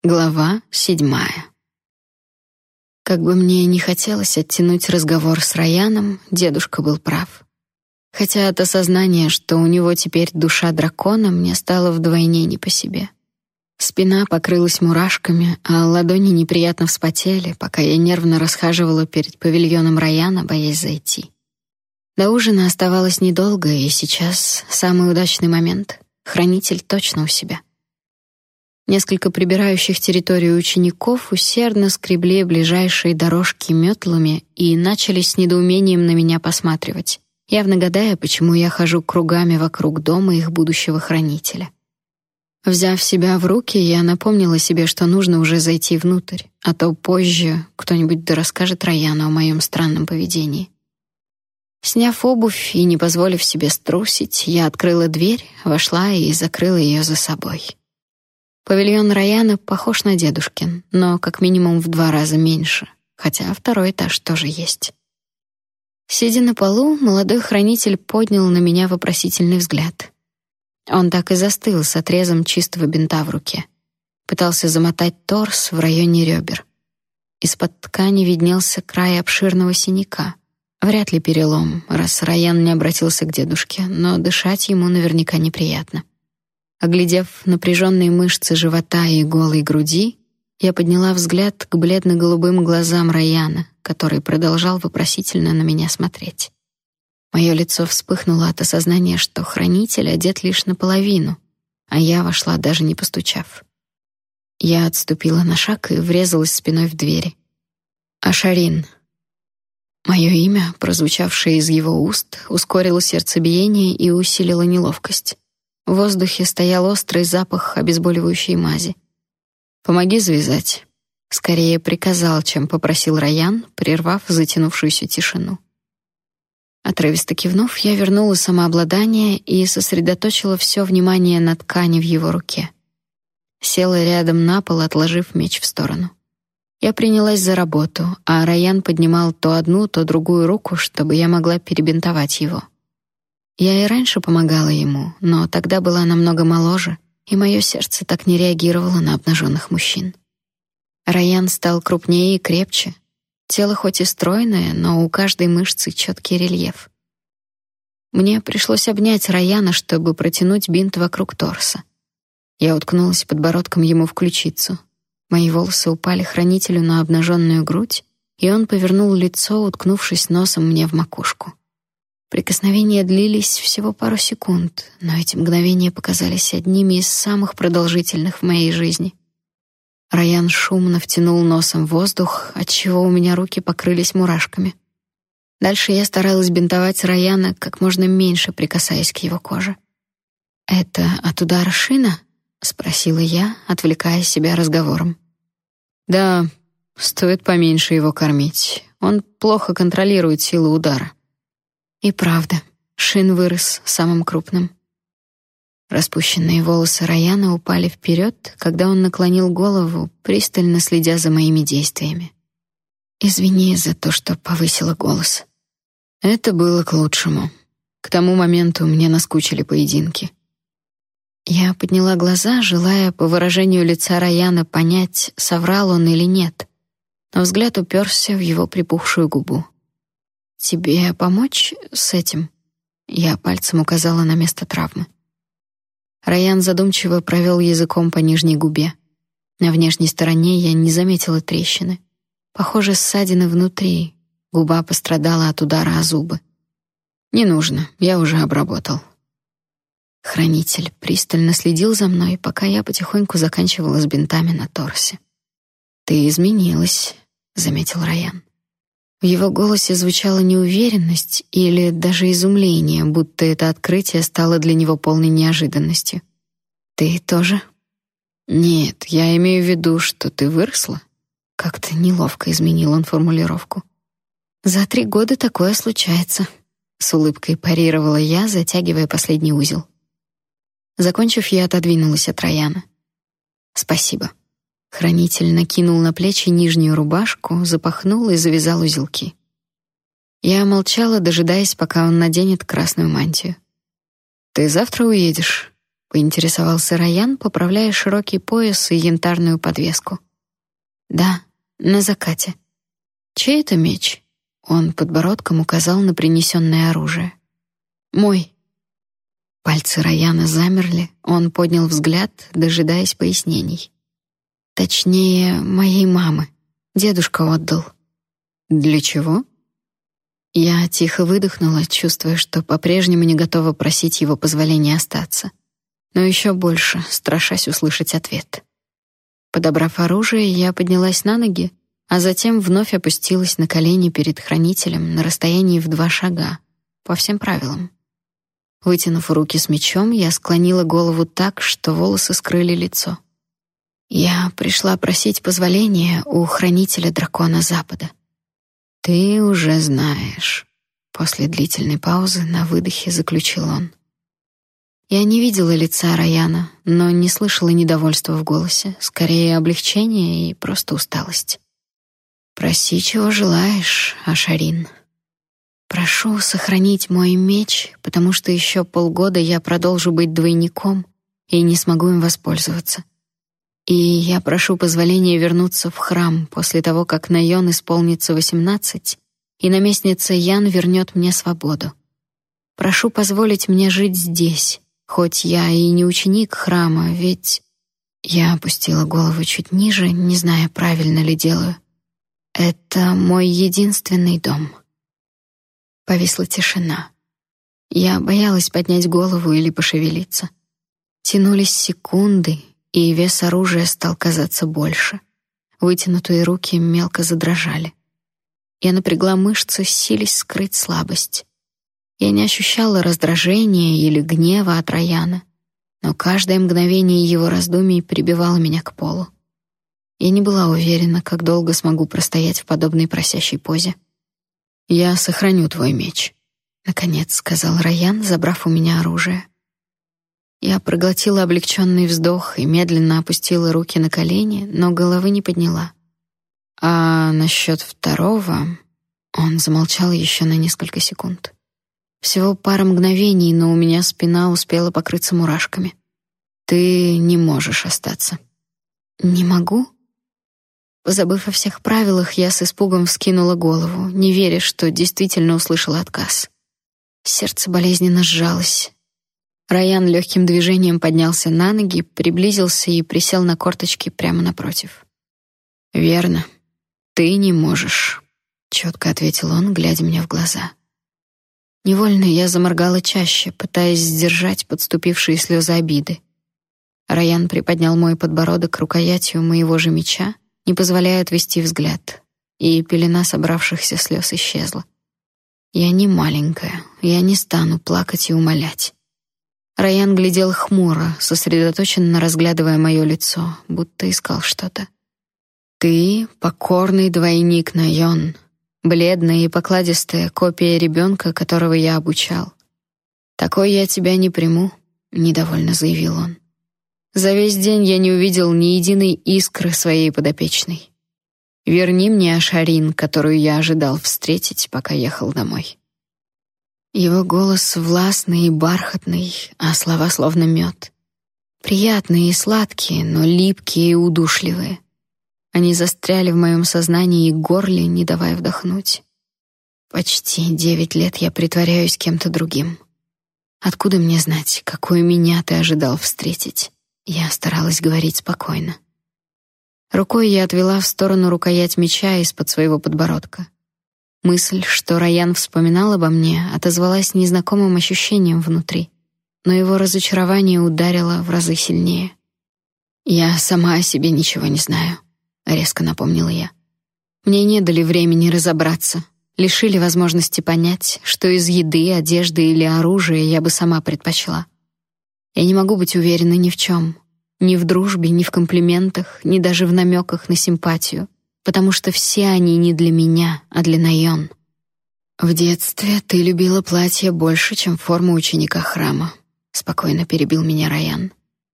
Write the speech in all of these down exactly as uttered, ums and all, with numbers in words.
Глава седьмая. Как бы мне ни хотелось оттянуть разговор с Райаном, дедушка был прав. Хотя от осознания, что у него теперь душа дракона, мне стало вдвойне не по себе. Спина покрылась мурашками, а ладони неприятно вспотели, пока я нервно расхаживала перед павильоном Райана, боясь зайти. До ужина оставалось недолго, и сейчас самый удачный момент. Хранитель точно у себя. Несколько прибирающих территорию учеников усердно скребли ближайшие дорожки метлами и начали с недоумением на меня посматривать, явно гадая, почему я хожу кругами вокруг дома их будущего хранителя. Взяв себя в руки, я напомнила себе, что нужно уже зайти внутрь, а то позже кто-нибудь да расскажет Райану о моем странном поведении. Сняв обувь и не позволив себе струсить, я открыла дверь, вошла и закрыла ее за собой. Павильон Райана похож на дедушкин, но как минимум в два раза меньше, хотя второй этаж тоже есть. Сидя на полу, молодой хранитель поднял на меня вопросительный взгляд. Он так и застыл с отрезом чистого бинта в руке. Пытался замотать торс в районе ребер. Из-под ткани виднелся край обширного синяка. Вряд ли перелом, раз Райан не обратился к дедушке, но дышать ему наверняка неприятно. Оглядев напряженные мышцы живота и голой груди, я подняла взгляд к бледно-голубым глазам Райана, который продолжал вопросительно на меня смотреть. Мое лицо вспыхнуло от осознания, что хранитель одет лишь наполовину, а я вошла, даже не постучав. Я отступила на шаг и врезалась спиной в двери. «Ашарин». Мое имя, прозвучавшее из его уст, ускорило сердцебиение и усилило неловкость. В воздухе стоял острый запах обезболивающей мази. «Помоги завязать», — скорее приказал, чем попросил Райан, прервав затянувшуюся тишину. Отрывисто кивнув, я вернула самообладание и сосредоточила все внимание на ткани в его руке. Села рядом на пол, отложив меч в сторону. Я принялась за работу, а Райан поднимал то одну, то другую руку, чтобы я могла перебинтовать его. Я и раньше помогала ему, но тогда была намного моложе, и мое сердце так не реагировало на обнаженных мужчин. Райан стал крупнее и крепче. Тело хоть и стройное, но у каждой мышцы четкий рельеф. Мне пришлось обнять Райана, чтобы протянуть бинт вокруг торса. Я уткнулась подбородком ему в ключицу. Мои волосы упали хранителю на обнаженную грудь, и он повернул лицо, уткнувшись носом мне в макушку. Прикосновения длились всего пару секунд, но эти мгновения показались одними из самых продолжительных в моей жизни. Райан шумно втянул носом воздух, отчего у меня руки покрылись мурашками. Дальше я старалась бинтовать Райана как можно меньше, прикасаясь к его коже. «Это от удара шина?» — спросила я, отвлекая себя разговором. «Да, стоит поменьше его кормить. Он плохо контролирует силу удара». И правда, шин вырос самым крупным. Распущенные волосы Райана упали вперед, когда он наклонил голову, пристально следя за моими действиями. «Извини за то, что повысила голос. Это было к лучшему. К тому моменту мне наскучили поединки». Я подняла глаза, желая по выражению лица Райана понять, соврал он или нет, но взгляд уперся в его припухшую губу. «Тебе помочь с этим?» Я пальцем указала на место травмы. Райан задумчиво провел языком по нижней губе. На внешней стороне я не заметила трещины. Похоже, ссадины внутри. Губа пострадала от удара о зубы. «Не нужно, я уже обработал». Хранитель пристально следил за мной, пока я потихоньку заканчивала с бинтами на торсе. «Ты изменилась», — заметил Райан. В его голосе звучала неуверенность или даже изумление, будто это открытие стало для него полной неожиданностью. «Ты тоже?» «Нет, я имею в виду, что ты выросла». Как-то неловко изменил он формулировку. «За три года такое случается», — с улыбкой парировала я, затягивая последний узел. Закончив, я отодвинулась от Райана. «Спасибо». Хранитель накинул на плечи нижнюю рубашку, запахнул и завязал узелки. Я молчала, дожидаясь, пока он наденет красную мантию. «Ты завтра уедешь?» — поинтересовался Райан, поправляя широкий пояс и янтарную подвеску. «Да, на закате». «Чей это меч?» — он подбородком указал на принесенное оружие. «Мой». Пальцы Райана замерли, он поднял взгляд, дожидаясь пояснений. «Точнее, моей мамы. Дедушка отдал». «Для чего?» Я тихо выдохнула, чувствуя, что по-прежнему не готова просить его позволения остаться, но еще больше страшась услышать ответ. Подобрав оружие, я поднялась на ноги, а затем вновь опустилась на колени перед хранителем на расстоянии в два шага, по всем правилам. Вытянув руки с мечом, я склонила голову так, что волосы скрыли лицо. Я пришла просить позволения у хранителя дракона Запада. «Ты уже знаешь», — после длительной паузы на выдохе заключил он. Я не видела лица Райана, но не слышала недовольства в голосе, скорее облегчение и просто усталость. «Проси, чего желаешь, Ашарин. Прошу сохранить мой меч, потому что еще полгода я продолжу быть двойником и не смогу им воспользоваться. И я прошу позволения вернуться в храм после того, как Найон исполнится восемнадцать, и наместница Ян вернет мне свободу. Прошу позволить мне жить здесь, хоть я и не ученик храма, ведь...» Я опустила голову чуть ниже, не зная, правильно ли делаю. «Это мой единственный дом». Повисла тишина. Я боялась поднять голову или пошевелиться. Тянулись секунды, и вес оружия стал казаться больше. Вытянутые руки мелко задрожали. Я напрягла мышцы, силясь скрыть слабость. Я не ощущала раздражения или гнева от Раяна, но каждое мгновение его раздумий прибивало меня к полу. Я не была уверена, как долго смогу простоять в подобной просящей позе. «Я сохраню твой меч», — наконец сказал Раян, забрав у меня оружие. Я проглотила облегченный вздох и медленно опустила руки на колени, но головы не подняла. «А насчет второго...» Он замолчал еще на несколько секунд. Всего пара мгновений, но у меня спина успела покрыться мурашками. «Ты не можешь остаться». «Не могу?» Забыв о всех правилах, я с испугом вскинула голову, не веря, что действительно услышала отказ. Сердце болезненно сжалось. Райан легким движением поднялся на ноги, приблизился и присел на корточки прямо напротив. «Верно, ты не можешь», — четко ответил он, глядя мне в глаза. Невольно я заморгала чаще, пытаясь сдержать подступившие слезы обиды. Райан приподнял мой подбородок рукоятью моего же меча, не позволяя отвести взгляд, и пелена собравшихся слез исчезла. Я не маленькая, я не стану плакать и умолять. Райан глядел хмуро, сосредоточенно разглядывая мое лицо, будто искал что-то. «Ты — покорный двойник Найон, бледная и покладистая копия ребенка, которого я обучал. Такой я тебя не приму», — недовольно заявил он. «За весь день я не увидел ни единой искры своей подопечной. Верни мне Ашарин, которую я ожидал встретить, пока ехал домой». Его голос властный и бархатный, а слова словно мед. Приятные и сладкие, но липкие и удушливые. Они застряли в моем сознании и горле, не давая вдохнуть. Почти девять лет я притворяюсь кем-то другим. Откуда мне знать, какую меня ты ожидал встретить? Я старалась говорить спокойно. Рукой я отвела в сторону рукоять меча из-под своего подбородка. Мысль, что Райан вспоминал обо мне, отозвалась незнакомым ощущением внутри, но его разочарование ударило в разы сильнее. «Я сама о себе ничего не знаю», — резко напомнила я. «Мне не дали времени разобраться, лишили возможности понять, что из еды, одежды или оружия я бы сама предпочла. Я не могу быть уверена ни в чем, ни в дружбе, ни в комплиментах, ни даже в намеках на симпатию, потому что все они не для меня, а для Найон. В детстве ты любила платье больше, чем форму ученика храма», — спокойно перебил меня Райан.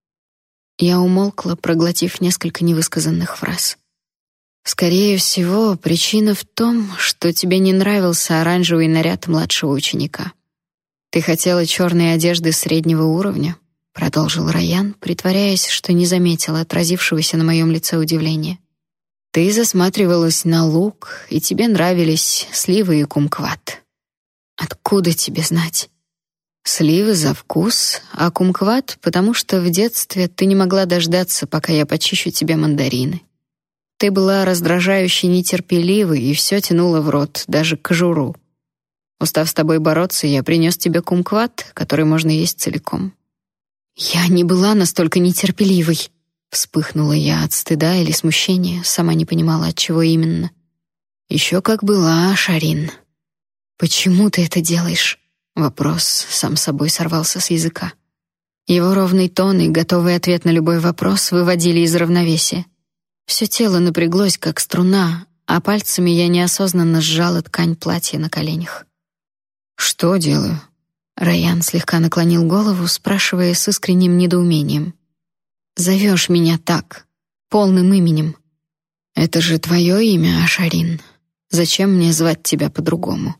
Я умолкла, проглотив несколько невысказанных фраз. «Скорее всего, причина в том, что тебе не нравился оранжевый наряд младшего ученика. Ты хотела черные одежды среднего уровня, продолжил Райан, притворяясь, что не заметил отразившегося на моем лице удивления. Ты засматривалась на лук, и тебе нравились сливы и кумкват. Откуда тебе знать? Сливы за вкус, а кумкват, потому что в детстве ты не могла дождаться, пока я почищу тебе мандарины. Ты была раздражающе нетерпеливой и все тянула в рот, даже кожуру. Устав с тобой бороться, я принес тебе кумкват, который можно есть целиком. Я не была настолько нетерпеливой. Вспыхнула я от стыда или смущения, сама не понимала, от чего именно. Еще как была, Шарин. Почему ты это делаешь? Вопрос сам собой сорвался с языка. Его ровный тон и готовый ответ на любой вопрос выводили из равновесия. Все тело напряглось, как струна, а пальцами я неосознанно сжала ткань платья на коленях. «Что делаю?» Райан слегка наклонил голову, спрашивая с искренним недоумением. «Зовешь меня так, полным именем. Это же твое имя, Ашарин. Зачем мне звать тебя по-другому?»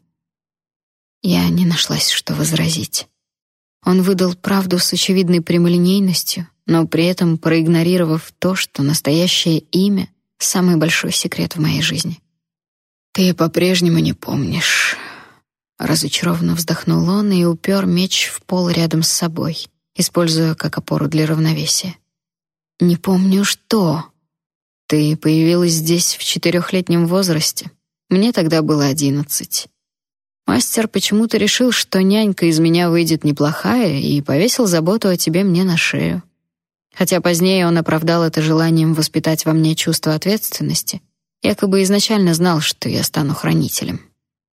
Я не нашлась, что возразить. Он выдал правду с очевидной прямолинейностью, но при этом проигнорировав то, что настоящее имя — самый большой секрет в моей жизни. «Ты по-прежнему не помнишь». Разочарованно вздохнул он и упер меч в пол рядом с собой, используя как опору для равновесия. «Не помню что. Ты появилась здесь в четырехлетнем возрасте. Мне тогда было одиннадцать. Мастер почему-то решил, что нянька из меня выйдет неплохая, и повесил заботу о тебе мне на шею. Хотя позднее он оправдал это желанием воспитать во мне чувство ответственности, якобы изначально знал, что я стану хранителем.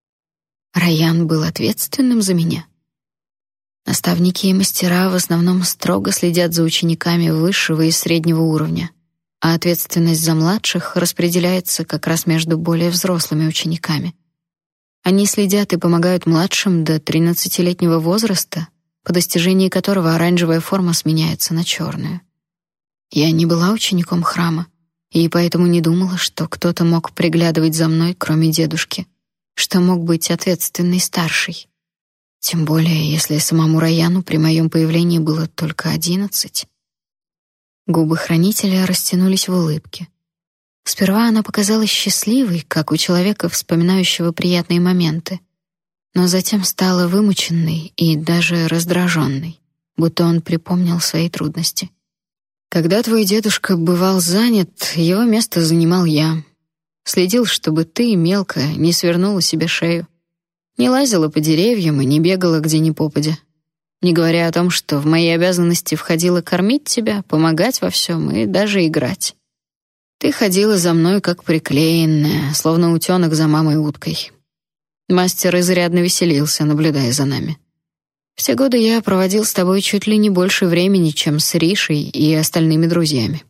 Райан был ответственным за меня. Наставники и мастера в основном строго следят за учениками высшего и среднего уровня, а ответственность за младших распределяется как раз между более взрослыми учениками. Они следят и помогают младшим до тринадцатилетнего возраста, по достижении которого оранжевая форма сменяется на черную. Я не была учеником храма, и поэтому не думала, что кто-то мог приглядывать за мной, кроме дедушки, что мог быть ответственный старший. Тем более, если самому Райану при моем появлении было только одиннадцать. Губы хранителя растянулись в улыбке. Сперва она показалась счастливой, как у человека, вспоминающего приятные моменты, но затем стала вымученной и даже раздраженной, будто он припомнил свои трудности. Когда твой дедушка бывал занят, его место занимал я. Следил, чтобы ты, мелкая, не свернула себе шею. Не лазила по деревьям и не бегала где ни попадя. Не говоря о том, что в мои обязанности входило кормить тебя, помогать во всем и даже играть. Ты ходила за мной как приклеенная, словно утенок за мамой-уткой. Мастер изрядно веселился, наблюдая за нами. В те годы я проводил с тобой чуть ли не больше времени, чем с Ришей и остальными друзьями.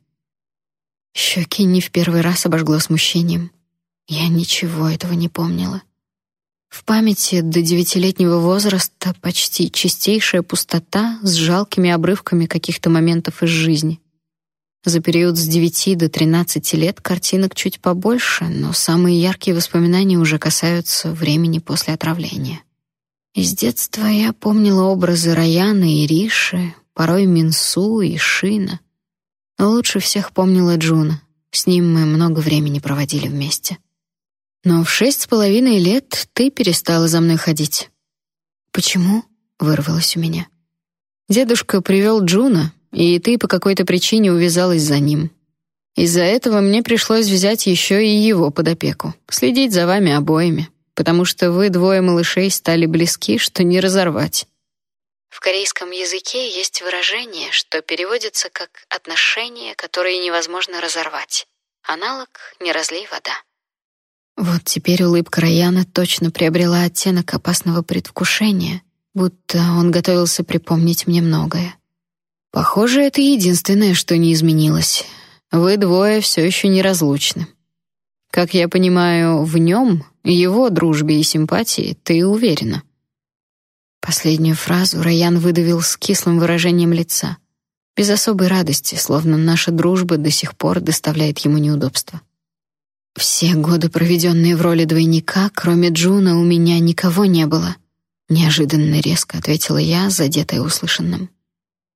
Щеки не в первый раз обожгло смущением. Я ничего этого не помнила. В памяти до девятилетнего возраста почти чистейшая пустота с жалкими обрывками каких-то моментов из жизни. За период с девяти до тринадцати лет картинок чуть побольше, но самые яркие воспоминания уже касаются времени после отравления. Из детства я помнила образы Раяна и Риши, порой Минсу и Шина. Но лучше всех помнила Джуна. С ним мы много времени проводили вместе. Но в шесть с половиной лет ты перестала за мной ходить. «Почему?» — вырвалось у меня. «Дедушка привел Джуна, и ты по какой-то причине увязалась за ним. Из-за этого мне пришлось взять еще и его под опеку, следить за вами обоими, потому что вы двое малышей стали близки, что не разорвать». В корейском языке есть выражение, что переводится как «отношения, которые невозможно разорвать». Аналог «не разлей вода». Вот теперь улыбка Раяна точно приобрела оттенок опасного предвкушения, будто он готовился припомнить мне многое. Похоже, это единственное, что не изменилось. Вы двое все еще неразлучны. Как я понимаю, в нем, его дружбе и симпатии, ты уверена. Последнюю фразу Райан выдавил с кислым выражением лица, без особой радости, словно наша дружба до сих пор доставляет ему неудобства. Все годы, проведенные в роли двойника, кроме Джуна, у меня никого не было, неожиданно резко ответила я, задетая услышанным.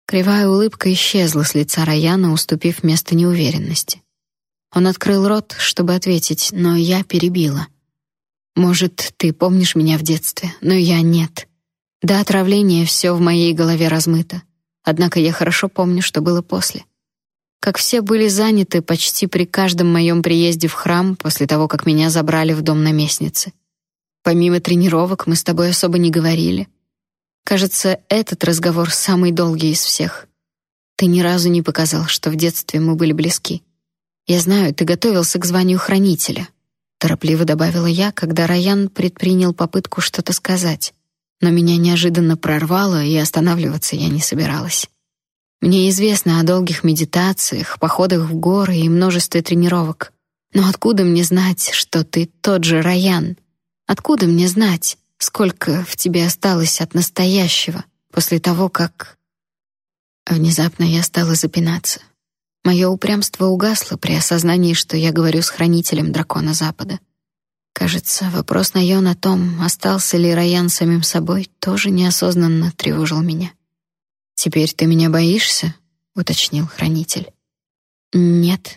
Кривая улыбка исчезла с лица Райана, уступив место неуверенности. Он открыл рот, чтобы ответить, но я перебила. «Может, ты помнишь меня в детстве, но я нет. До отравления все в моей голове размыто. Однако я хорошо помню, что было после. Как все были заняты почти при каждом моем приезде в храм после того, как меня забрали в дом наместницы. Помимо тренировок мы с тобой особо не говорили. Кажется, этот разговор самый долгий из всех. Ты ни разу не показал, что в детстве мы были близки. Я знаю, ты готовился к званию хранителя», — торопливо добавила я, когда Райан предпринял попытку что-то сказать. Но меня неожиданно прорвало, и останавливаться я не собиралась. Мне известно о долгих медитациях, походах в горы и множестве тренировок. Но откуда мне знать, что ты тот же Райан? Откуда мне знать, сколько в тебе осталось от настоящего после того, как... Внезапно я стала запинаться. Мое упрямство угасло при осознании, что я говорю с хранителем дракона Запада. Кажется, вопрос Найон о том, остался ли Райан самим собой, тоже неосознанно тревожил меня. «Теперь ты меня боишься?» — уточнил хранитель. «Нет».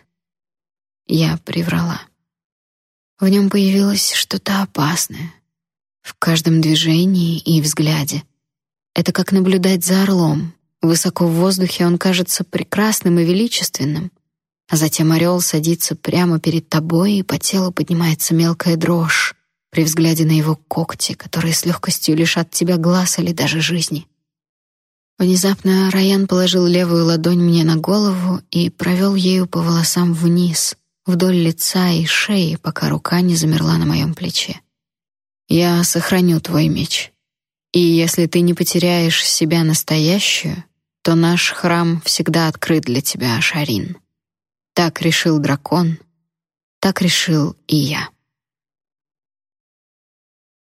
Я приврала. В нем появилось что-то опасное. В каждом движении и взгляде. Это как наблюдать за орлом. Высоко в воздухе он кажется прекрасным и величественным, а затем орел садится прямо перед тобой, и по телу поднимается мелкая дрожь при взгляде на его когти, которые с легкостью лишат тебя глаз или даже жизни. Внезапно Райан положил левую ладонь мне на голову и провел ею по волосам вниз, вдоль лица и шеи, пока рука не замерла на моем плече. «Я сохраню твой меч. И если ты не потеряешь себя настоящую, то наш храм всегда открыт для тебя, Ашарин. Так решил дракон, так решил и я».